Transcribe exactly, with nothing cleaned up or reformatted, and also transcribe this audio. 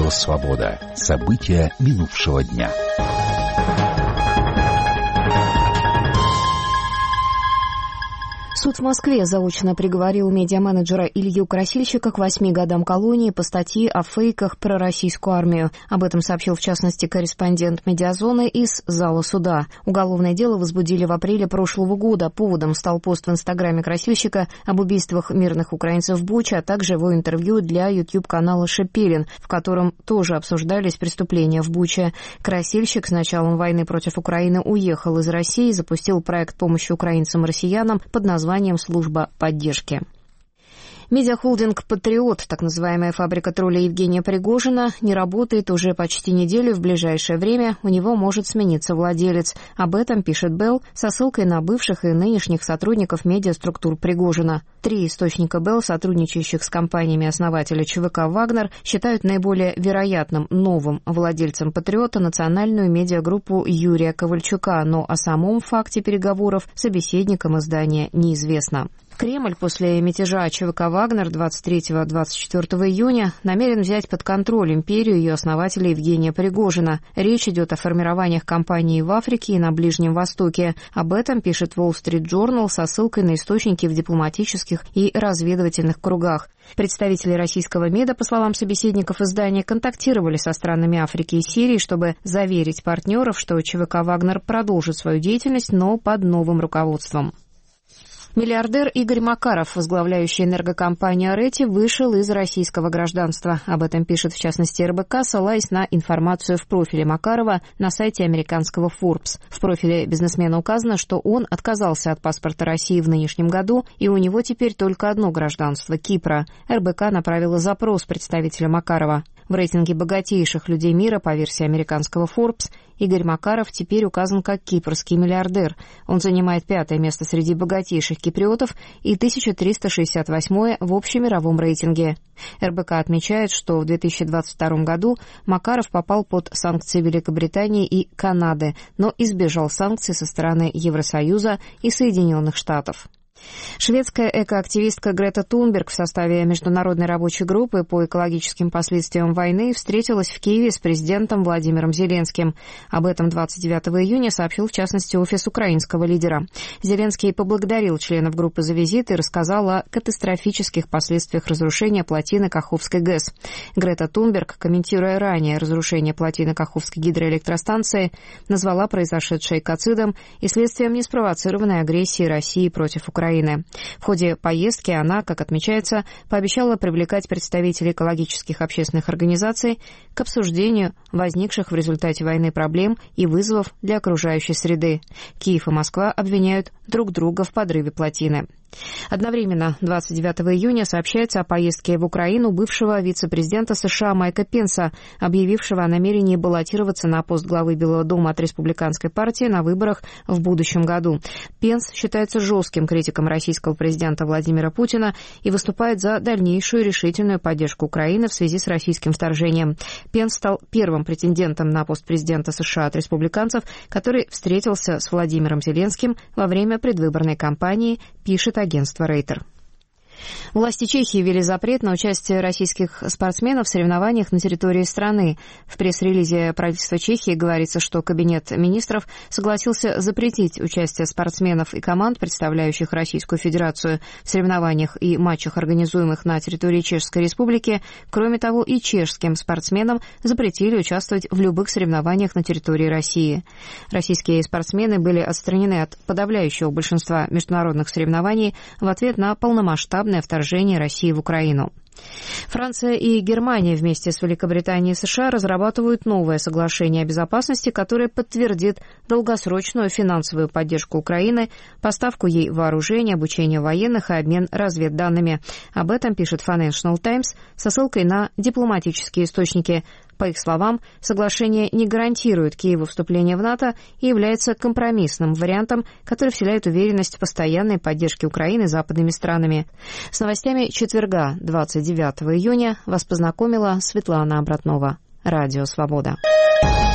Радио «Свобода». События минувшего дня. Суд в Москве заочно приговорил медиаменеджера Илью Красильщика к восьми годам колонии по статье о фейках про российскую армию. Об этом сообщил, в частности, корреспондент «Медиазоны» из зала суда. Уголовное дело возбудили в апреле прошлого года. Поводом стал пост в инстаграме Красильщика об убийствах мирных украинцев в Буче, а также его интервью для ютуб-канала «Шепелин», в котором тоже обсуждались преступления в Буче. Красильщик с началом войны против Украины уехал из России и запустил проект помощи украинцам и россиянам под названием «Служба поддержки». Медиахолдинг «Патриот», так называемая фабрика тролля Евгения Пригожина, не работает уже почти неделю. В ближайшее время у него может смениться владелец. Об этом пишет Белл со ссылкой на бывших и нынешних сотрудников медиаструктур Пригожина. Три источника Белл, сотрудничающих с компаниями основателя ЧВК «Вагнер», считают наиболее вероятным новым владельцем «Патриота» национальную медиагруппу Юрия Ковальчука, но о самом факте переговоров собеседникам издания неизвестно. Кремль после мятежа ЧВК «Вагнер» двадцать третьего — двадцать четвёртого июня намерен взять под контроль империю ее основателя Евгения Пригожина. Речь идет о формированиях кампании в Африке и на Ближнем Востоке. Об этом пишет Wall Street Journal со ссылкой на источники в дипломатических и разведывательных кругах. Представители российского МИДа, по словам собеседников издания, контактировали со странами Африки и Сирии, чтобы заверить партнеров, что ЧВК «Вагнер» продолжит свою деятельность, но под новым руководством. Миллиардер Игорь Макаров, возглавляющий энергокомпанию «Арети», вышел из российского гражданства. Об этом пишет, в частности, эр бэ ка, ссылаясь на информацию в профиле Макарова на сайте американского Forbes. В профиле бизнесмена указано, что он отказался от паспорта России в нынешнем году, и у него теперь только одно гражданство – Кипра. эр бэ ка направила запрос представителя Макарова. В рейтинге богатейших людей мира по версии американского Forbes Игорь Макаров теперь указан как кипрский миллиардер. Он занимает пятое место среди богатейших киприотов и тысяча триста шестьдесят восьмое в общемировом рейтинге. эр бэ ка отмечает, что в две тысячи двадцать втором году Макаров попал под санкции Великобритании и Канады, но избежал санкций со стороны Евросоюза и Соединенных Штатов. Шведская экоактивистка Грета Тунберг в составе международной рабочей группы по экологическим последствиям войны встретилась в Киеве с президентом Владимиром Зеленским. Об этом двадцать девятого июня сообщил, в частности, офис украинского лидера. Зеленский поблагодарил членов группы за визит и рассказал о катастрофических последствиях разрушения плотины Каховской ГЭС. Грета Тунберг, комментируя ранее разрушение плотины Каховской гидроэлектростанции, назвала произошедшее экоцидом и следствием неспровоцированной агрессии России против Украины. В ходе поездки она, как отмечается, пообещала привлекать представителей экологических общественных организаций к обсуждению возникших в результате войны проблем и вызовов для окружающей среды. Киев и Москва обвиняют друг друга в подрыве плотины. Одновременно двадцать девятого июня сообщается о поездке в Украину бывшего вице-президента США Майка Пенса, объявившего о намерении баллотироваться на пост главы Белого дома от республиканской партии на выборах в будущем году. Пенс считается жестким критиком российского президента Владимира Путина и выступает за дальнейшую решительную поддержку Украины в связи с российским вторжением. Пенс стал первым претендентом на пост президента США от республиканцев, который встретился с Владимиром Зеленским во время предвыборной кампании, пишет агентство Рейтер. Власти Чехии ввели запрет на участие российских спортсменов в соревнованиях на территории страны. В пресс-релизе правительства Чехии говорится, что Кабинет министров согласился запретить участие спортсменов и команд, представляющих Российскую Федерацию, в соревнованиях и матчах, организуемых на территории Чешской Республики. Кроме того, и чешским спортсменам запретили участвовать в любых соревнованиях на территории России. Российские спортсмены были отстранены от подавляющего большинства международных соревнований в ответ на полномасштабное вторжение России в Украину. Франция и Германия вместе с Великобританией и США разрабатывают новое соглашение о безопасности, которое подтвердит долгосрочную финансовую поддержку Украины, поставку ей вооружения, обучение военных и обмен разведданными. Об этом пишет Financial Times со ссылкой на дипломатические источники. По их словам, соглашение не гарантирует Киеву вступление в НАТО и является компромиссным вариантом, который вселяет уверенность в постоянной поддержке Украины западными странами. С новостями четверга, двадцать девятого июня, вас познакомила Светлана Обратнова. Радио «Свобода».